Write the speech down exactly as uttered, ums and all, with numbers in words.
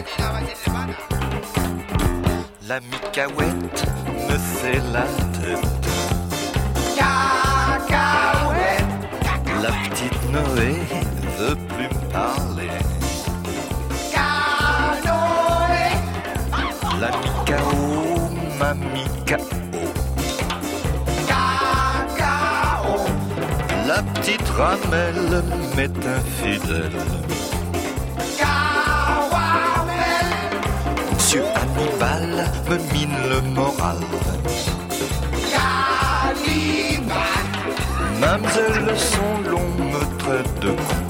La micaouette me fait la tête. Cacahuète. La petite Noé veut plus me parler. Canoë. La micao, ma micao. Cacao. La petite ramelle m'est infidèle. Caramel. Monsieur Hannibal me mine le moral. Cannibal. Mamselle son long me traite de con.